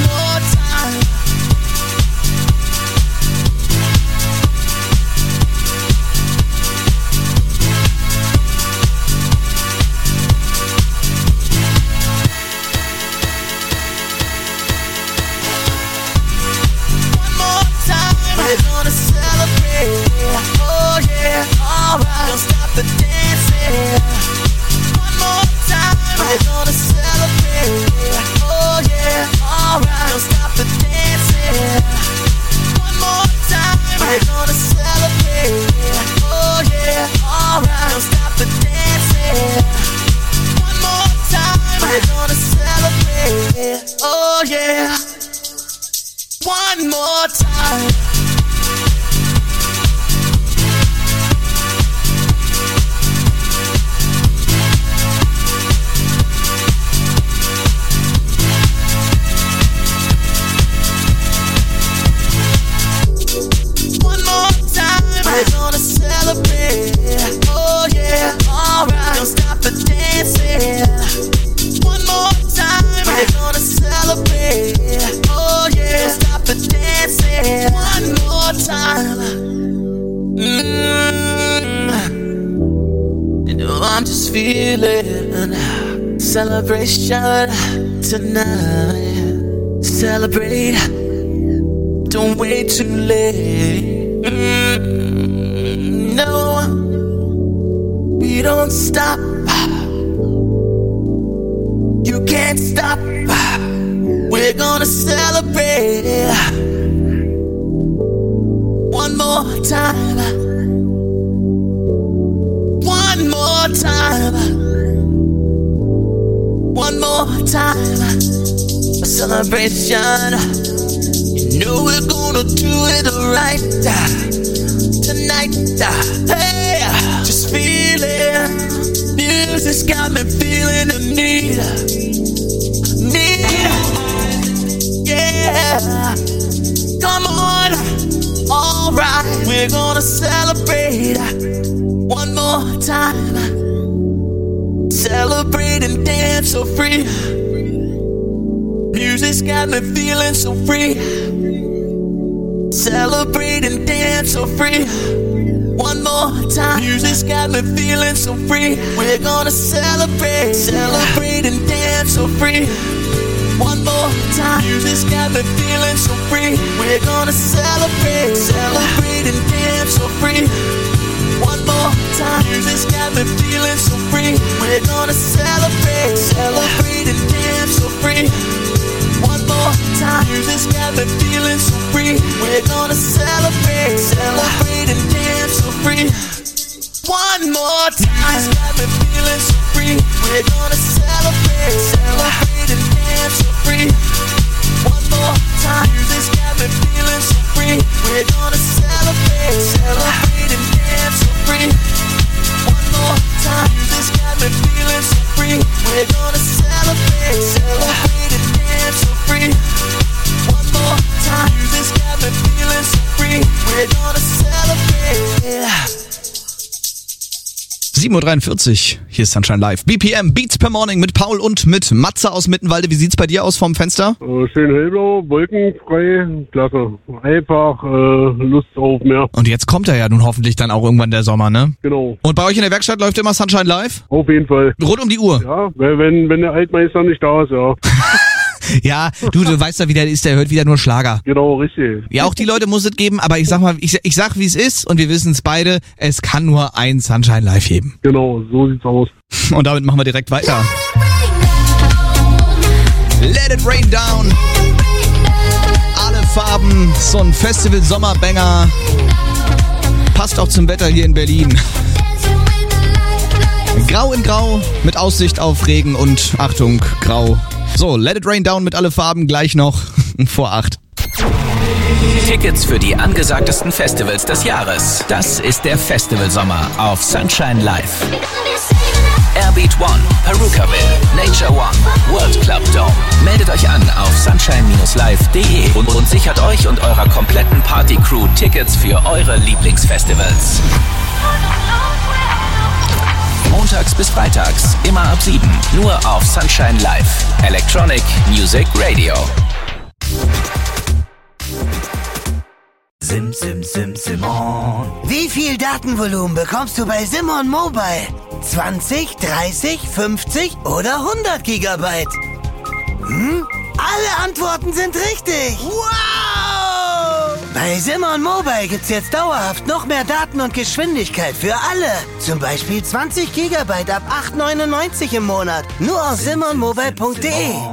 Speaker 11: We're gonna celebrate. Oh yeah, alright. Don't stop the dancing. One more time. We're gonna celebrate. Oh yeah, alright. Don't stop the dancing. One more time. We're gonna celebrate. Oh yeah, alright. Don't stop the dancing. One more time. We're gonna celebrate. Oh yeah. One more time. We're gonna celebrate. Oh yeah, alright. Don't stop the dancing. One more time. We're gonna celebrate. Oh yeah, don't stop the dancing. One more time. You know I'm just feeling celebration tonight. Celebrate. Don't wait too late. No, we don't stop. You can't stop. We're gonna celebrate. One more time. One more more time. One more time. A celebration. You know we're gonna do it right tonight. Hey, just feel it. Music's got me feeling the need. Yeah. Come on. Alright, we're gonna celebrate one more time. Celebrate and dance so free. Music's got me feeling so free. Celebrate and dance so free. One more time. Music's got me feeling so free. We're gonna celebrate and dance so free. One more time. Music's got me feeling so free. We're gonna celebrate and dance so free. One more time. Music's got me feeling so free. We're gonna celebrate and dance so free. One more time. Music's got me feeling so free. We're gonna celebrate and dance so free. One more time. Music's got me feeling so free. We're gonna celebrate and dance so free. One more time. Music's got me feeling so free. We're gonna celebrate and dance so free. One more time. Music's got me feeling so free. We're gonna celebrate and dance so free. One more time. Music's got me feeling so free. We're gonna celebrate.
Speaker 7: 7.43 Uhr, hier ist Sunshine Live. BPM, Beats per Morning mit Paul und mit Matze aus Mittenwalde. Wie sieht's bei dir aus vom Fenster?
Speaker 14: Schön hellblau, wolkenfrei, klasse. Einfach Lust auf mehr.
Speaker 7: Und jetzt kommt er ja nun hoffentlich dann auch irgendwann der Sommer, ne?
Speaker 14: Genau.
Speaker 7: Und bei euch in der Werkstatt läuft immer Sunshine Live?
Speaker 14: Auf jeden Fall.
Speaker 7: Rund um die Uhr?
Speaker 14: Ja, wenn der Altmeister nicht da ist, ja.
Speaker 7: Ja, du weißt ja, wie der ist, der hört wieder nur Schlager.
Speaker 14: Genau, richtig.
Speaker 7: Ja, auch die Leute muss es geben, aber ich sag mal, ich sag, wie es ist und wir wissen es beide, es kann nur ein Sunshine Live geben.
Speaker 14: Genau, so sieht's aus.
Speaker 7: Und damit machen wir direkt weiter. Let it rain down. Alle Farben, so ein Festival-Sommerbanger. Passt auch zum Wetter hier in Berlin. Grau in Grau, mit Aussicht auf Regen und Achtung, Grau. So, Let It Rain Down mit alle Farben gleich noch vor 8.
Speaker 1: Tickets für die angesagtesten Festivals des Jahres. Das ist der Festivalsommer auf Sunshine Live. Airbeat One, Perukaville, Nature One, World Club Dome. Meldet euch an auf sunshine-live.de und sichert euch und eurer kompletten Party-Crew Tickets für eure Lieblingsfestivals. Montags bis freitags, immer ab 7, nur auf Sunshine Live. Electronic Music Radio.
Speaker 18: Simon. Wie viel Datenvolumen bekommst du bei Simon Mobile? 20, 30, 50 oder 100 Gigabyte? Alle Antworten sind richtig. Wow! Bei Simon Mobile gibt's jetzt dauerhaft noch mehr Daten und Geschwindigkeit für alle. Zum Beispiel 20 Gigabyte ab 8,99 im Monat. Nur auf simonmobile.de.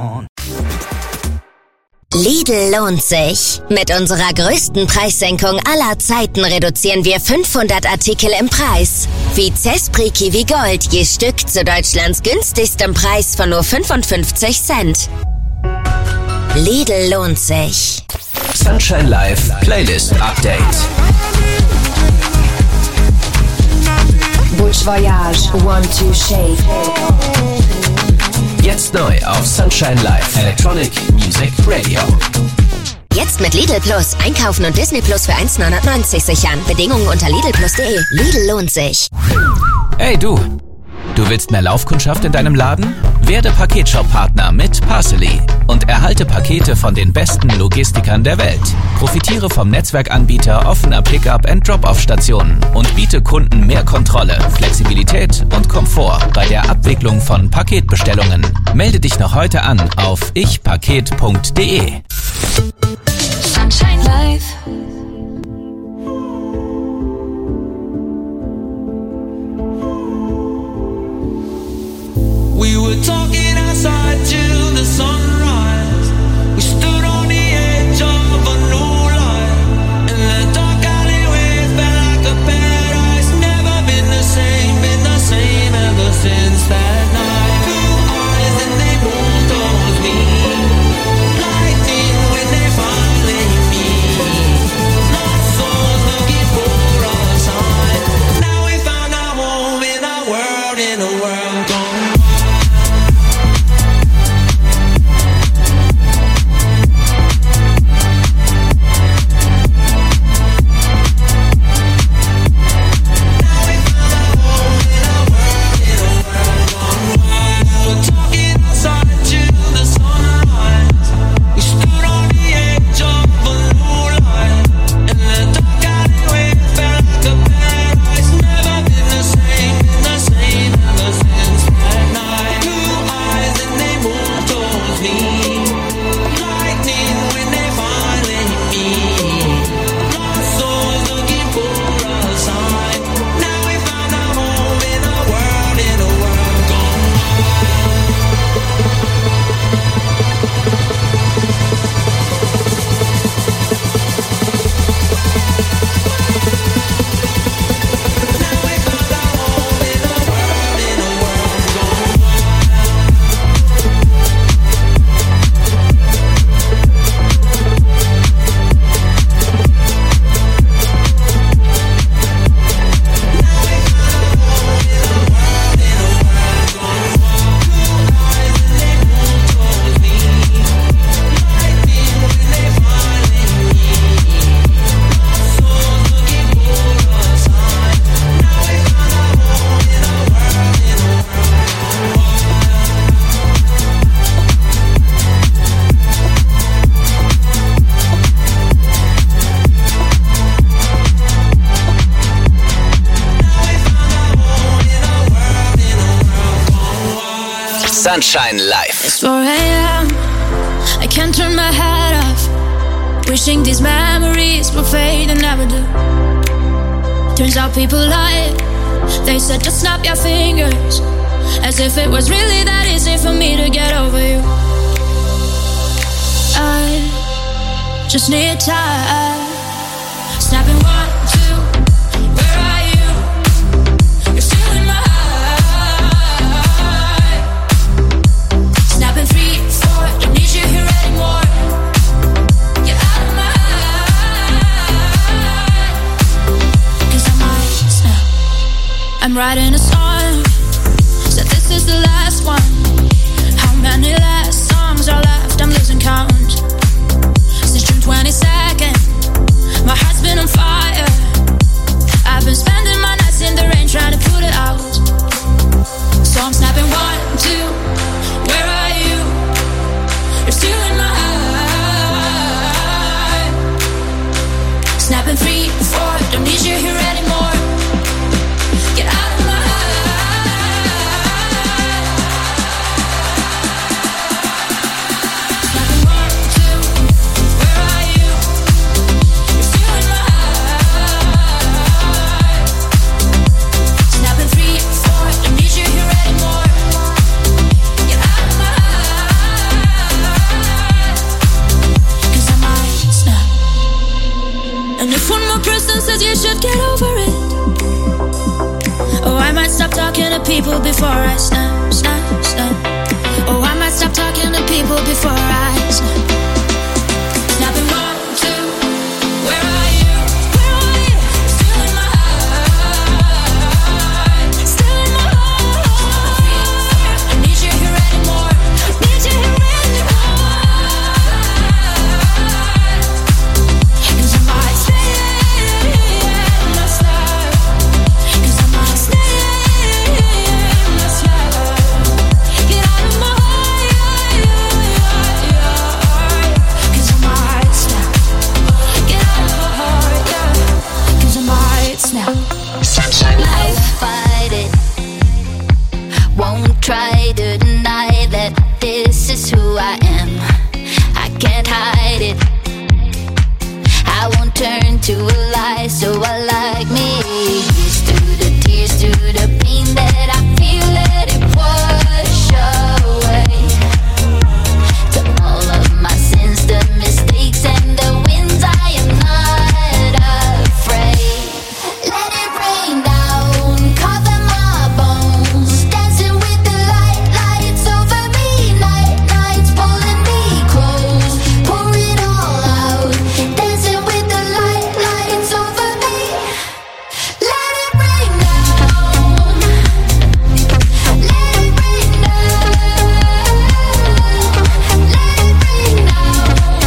Speaker 15: Lidl lohnt sich. Mit unserer größten Preissenkung aller Zeiten reduzieren wir 500 Artikel im Preis. Wie Zespri Kiwi Gold, je Stück zu Deutschlands günstigstem Preis von nur 55 Cent. Lidl lohnt sich.
Speaker 1: Sunshine Live Playlist Update.
Speaker 3: Butch Voyage, One to Shake.
Speaker 1: Jetzt neu auf Sunshine Live Electronic Music Radio.
Speaker 15: Jetzt mit Lidl Plus. Einkaufen und Disney Plus für 1,990 sichern. Bedingungen unter lidlplus.de. Lidl lohnt sich.
Speaker 1: Hey du! Du willst mehr Laufkundschaft in deinem Laden? Werde Paketshop-Partner mit Parcely und erhalte Pakete von den besten Logistikern der Welt. Profitiere vom Netzwerkanbieter offener Pickup- and Drop-Off-Stationen und biete Kunden mehr Kontrolle, Flexibilität und Komfort bei der Abwicklung von Paketbestellungen. Melde dich noch heute an auf ichpaket.de.
Speaker 8: Sunshine Live.
Speaker 6: We were talking outside till the sunrise. We stood on the edge of a new life. In the dark alleyway, felt like a paradise. Never been the same at
Speaker 1: Sunshine Live.
Speaker 8: It's 4 a.m. I can't turn my head off. Wishing these memories will fade and never do. Turns out people lie. They said just snap your fingers, as if it was really that easy for me to get over you. I just need time. Snapping 1, 2, where are you? You're still in my eye. Snapping 3, 4, don't need you here anymore. You're out of my eye. 'Cause I might snap. I'm writing a song, said this is the last one. How many last songs are left? I'm losing count. Since June 22nd, my heart's been on fire. I've been spending my nights in the rain trying to put it out. So I'm snapping 1, 2, where are you? You're still in my eye. Snapping 3, 4, don't need you here anymore. Get out of my says you should get over it. Oh, I might stop talking to people before I snap, snap, snap. Oh, I might stop talking to people before I snap. Snapping 1, 2, where are you? Where are you? Still in my eye. Still in my eye. I need you here anymore. Need you here anymore. 'Cause I might stay.
Speaker 16: Try to deny that this is who I am. I can't hide it. I won't turn to a lie, so I like me. Here's to the tears, to the pain that I feel, let it wash away. To all of my sins, the mistakes and the wins, I am not afraid. Let it rain down, cover my bones, dancing with the lights over me, nights pulling me close, pour it all out, dancing with the lights over me. Let it rain down, let it rain down, let it rain down,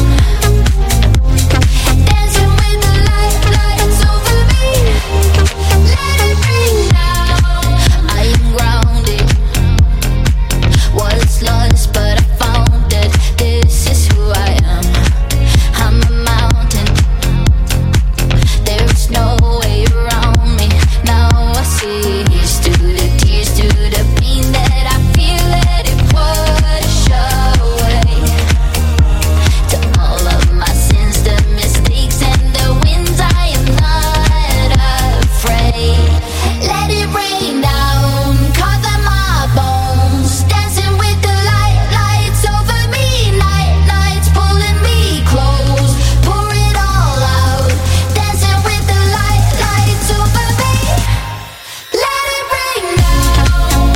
Speaker 16: dancing with the lights over me. Let it rain down. I am grounded. Was lost, but I found it. This is who I am. I'm a mountain. There is no way around me. Now I see. Here's to the tears, to the pain that I feel, let it wash away. To all of my sins, the mistakes and the wins, I am not afraid. Let it rain down, cover my bones, dancing with the lights over me, nights pulling me close, pour it all out, dancing with the lights over me. Let it rain down,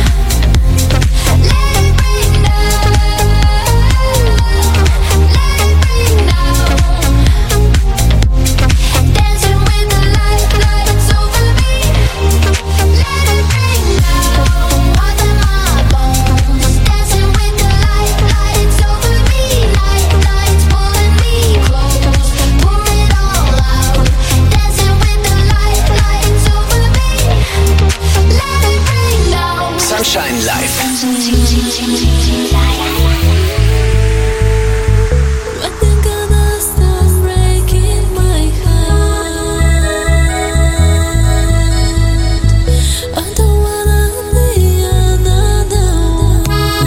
Speaker 16: let it rain down, let it rain down, dancing with the lights over me. Let it rain down, cover my bones, dancing with the lights over me, nights pulling me close, pour it all out, dancing with the lights over me. Let it rain down.
Speaker 1: Sunshine Live.
Speaker 8: When you gonna stop breaking my heart? I don't wanna be another one.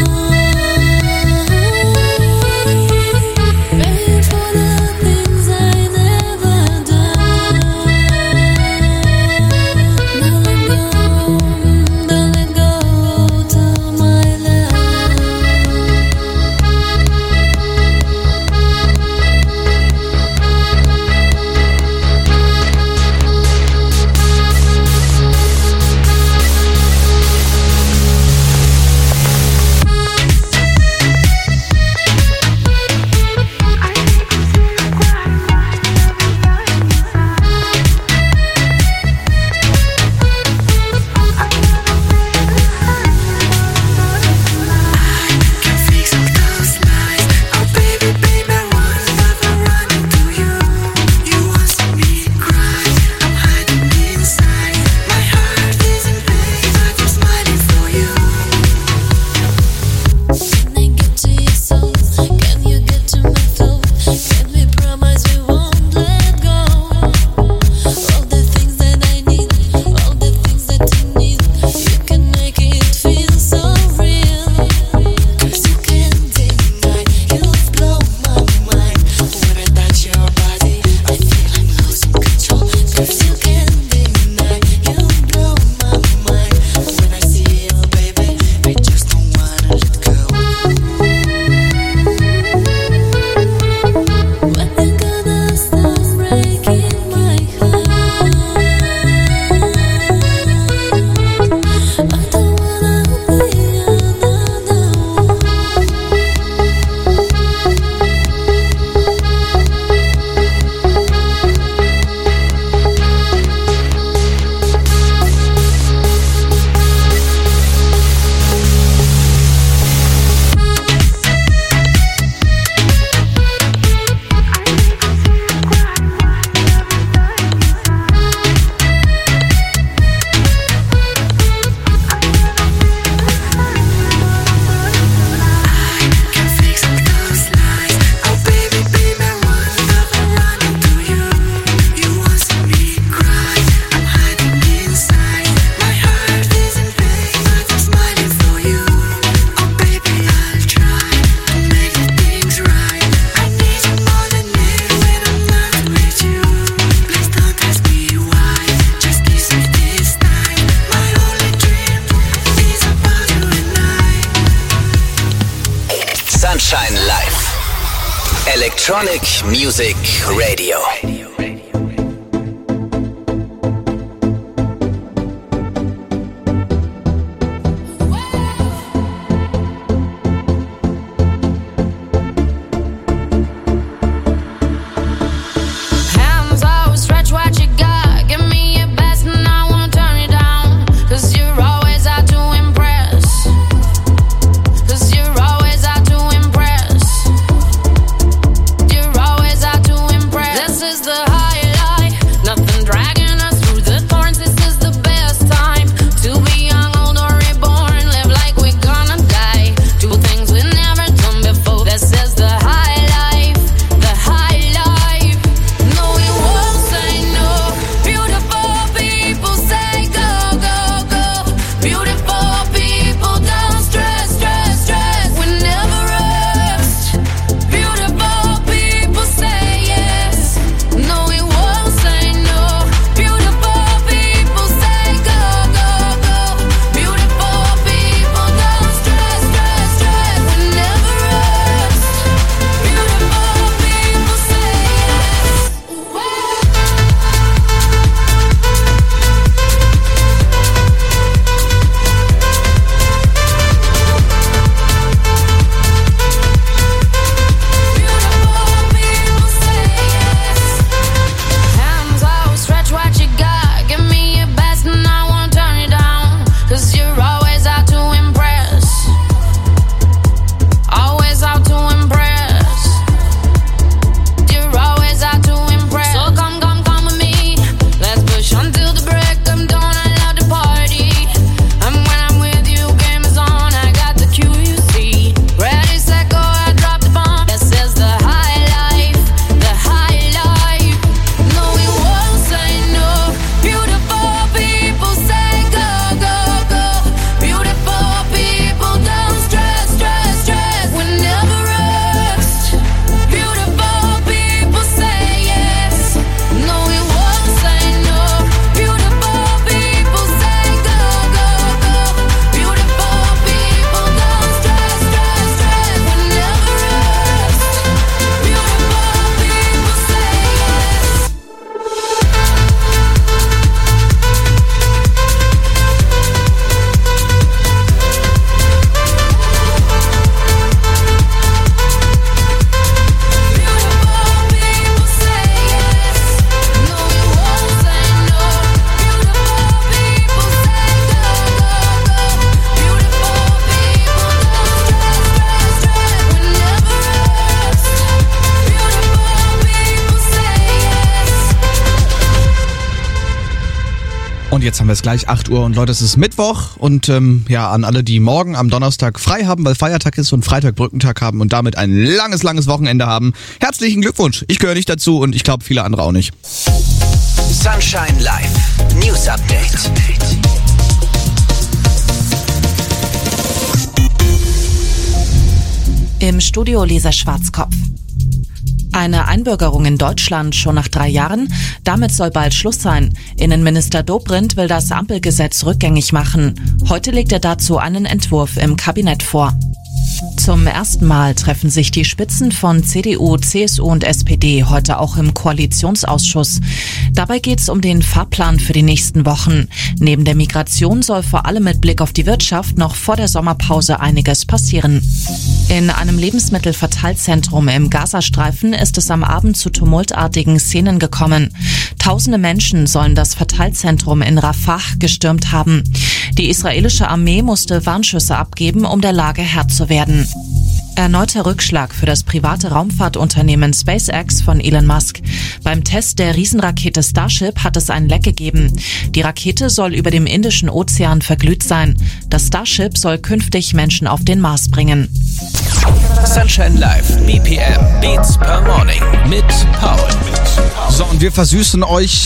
Speaker 1: Electronic Music Radio.
Speaker 5: Hands out, stretch what you got. Give me your best and I won't turn you down. 'Cause you're always out to impress. 'Cause you're always out to impress. You're always out to impress. This is the highlight. Nothing dragging us through the thorns. This is the best time to be young, old, or reborn. Live like we're gonna die. Do things we've never done before. This is the high life. The high life. No, we won't say no. Beautiful people say go, go, go. Beautiful people don't stress, stress, stress. We never rest. Beautiful people say yes. No, we won't say no. Beautiful people say go, go, go. Beautiful people don't stress, stress, stress. We never rest. Beautiful people say yes. Hands out, stretch what you got. Give me your best and I won't turn you down. 'Cause you're always out to impress. Always out to impress. You're always out to impress. So come, come, come with me. Let's push until the break of dawn. I love to party. And when I'm with you, game is on. I got the cue, you see. Ready, set, go, I drop the bomb. This is the high life. The high life. No, we won't say no. Beautiful people say go, go, go. Beautiful people don't stress, stress, stress. We never rest. Beautiful people say yes. No, we won't say no. Beautiful people say go, go, go. Beautiful people don't stress, stress, stress. We never rest. Beautiful people say yes.
Speaker 7: Und jetzt haben wir es gleich 8 Uhr und Leute, es ist Mittwoch und ja, an alle, die morgen am Donnerstag frei haben, weil Feiertag ist und Freitag Brückentag haben und damit ein langes, langes Wochenende haben. Herzlichen Glückwunsch. Ich gehöre nicht dazu und ich glaube viele andere auch nicht.
Speaker 1: Sunshine Live. News Update.
Speaker 17: Im Studio Lisa Schwarzkopf. Eine Einbürgerung in Deutschland schon nach 3 Jahren? Damit soll bald Schluss sein. Innenminister Dobrindt will das Ampelgesetz rückgängig machen. Heute legt er dazu einen Entwurf im Kabinett vor. Zum ersten Mal treffen sich die Spitzen von CDU, CSU und SPD heute auch im Koalitionsausschuss. Dabei geht es um den Fahrplan für die nächsten Wochen. Neben der Migration soll vor allem mit Blick auf die Wirtschaft noch vor der Sommerpause einiges passieren. In einem Lebensmittelverteilzentrum im Gazastreifen ist es am Abend zu tumultartigen Szenen gekommen. Tausende Menschen sollen das Verteilzentrum in Rafah gestürmt haben. Die israelische Armee musste Warnschüsse abgeben, um der Lage Herr zu werden. Erneuter Rückschlag für das private Raumfahrtunternehmen SpaceX von Elon Musk. Beim Test der Riesenrakete Starship hat es ein Leck gegeben. Die Rakete soll über dem Indischen Ozean verglüht sein. Das Starship soll künftig Menschen auf den Mars bringen.
Speaker 1: Sunshine Live. BPM. Beats per Morning. Mit Paul.
Speaker 7: So, und wir versüßen euch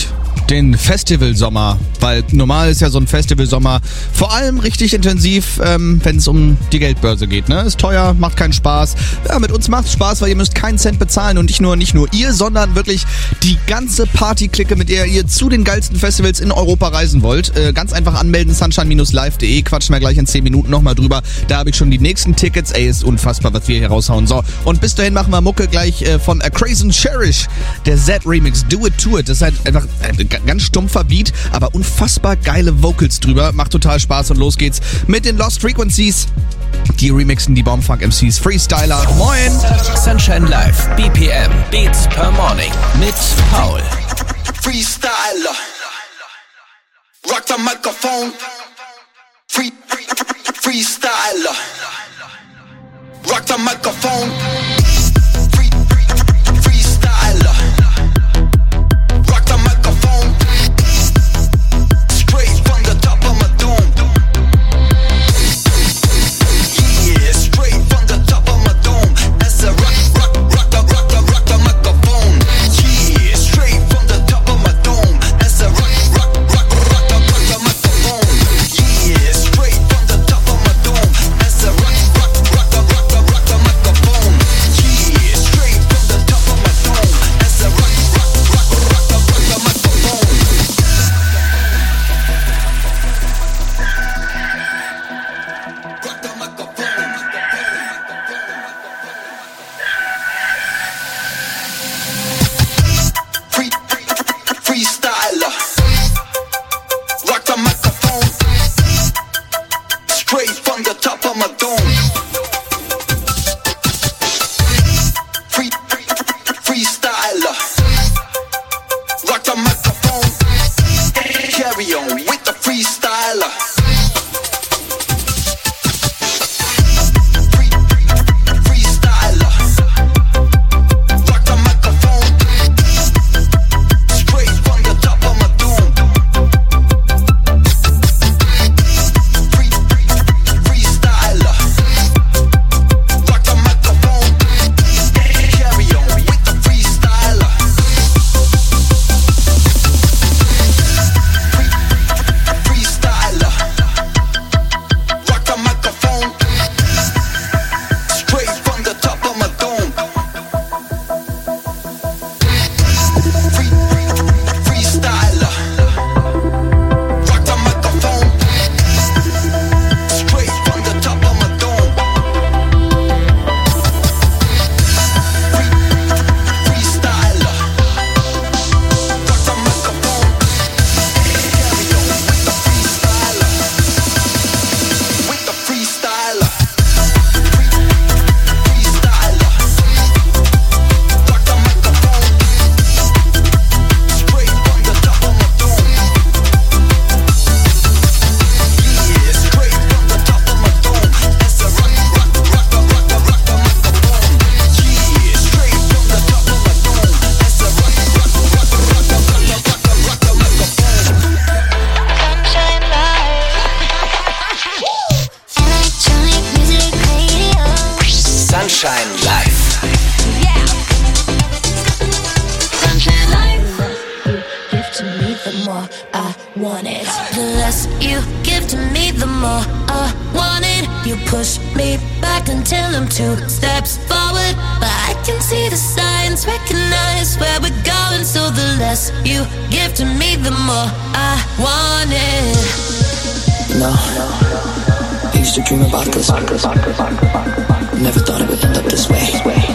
Speaker 7: den Festivalsommer, weil normal ist ja so ein Festivalsommer vor allem richtig intensiv, wenn es um die Geldbörse geht. Ne? Ist teuer, macht keinen Spaß. Ja, mit uns macht's Spaß, weil ihr müsst keinen Cent bezahlen und nicht nur ihr, sondern wirklich die ganze Partyklicke, mit der ihr zu den geilsten Festivals in Europa reisen wollt. Ganz einfach anmelden, sunshine-live.de, quatschen wir gleich in 10 Minuten nochmal drüber. Da habe ich schon die nächsten Tickets. Ey, ist unfassbar, was wir hier raushauen. So, und bis dahin machen wir Mucke gleich von A Crazy and Cherish, der Z-Remix, Do It, To It. Das ist halt einfach ganz stumpfer Beat, aber unfassbar geile Vocals drüber. Macht total Spaß und los geht's mit den Lost Frequencies. Die remixen die Baumfunk MCs Freestyler. Moin!
Speaker 1: Sunshine Live, BPM, Beats per Morning mit Paul.
Speaker 11: Freestyler. Rock the microphone. Freestyler. Rock the microphone. Freestyler. Rock the microphone. Straight from the top of my dome. Yeah, straight from the top of my dome. As I rock the microphone. Yeah, straight from the top of my dome. As I rock the microphone. Yeah, straight from the top of my dome. As I rock the microphone. Yeah, straight from the top of my dome. As I rock the microphone. Freestyler. Rock the microphone. Straight from the top of my dome. Freestyler. Rock the microphone. Carry on with the freestyler. Freestyler. Rock the microphone. Straight from the top of my dome. Freestyler. Rock the microphone. Carry on with the freestyler. Freestyler. Rock the microphone. Straight from the top of my dome. Freestyler. Rock the microphone. Straight from the top of my dome. Freestyler. Rock the microphone. Carry on with the freestyler. With the freestyler. Freestyler. Rock the microphone. Straight from the top of my dome. Yeah, straight from the top of my dome. As I rock the microphone. Yeah, straight from the top of my dome. As I rock the microphone.
Speaker 16: Sunshine Live. Electronic music radio.
Speaker 1: Sunshine Live.
Speaker 16: Sunshine Live. Give to me the more I want it. The less you give to me, the more I want it. You push me back until I'm 2 steps forward, but I can see the signs, recognize where we're going. So the less you give to me, the more I want it.
Speaker 19: No, I used to dream about this. Never thought it would end up this way.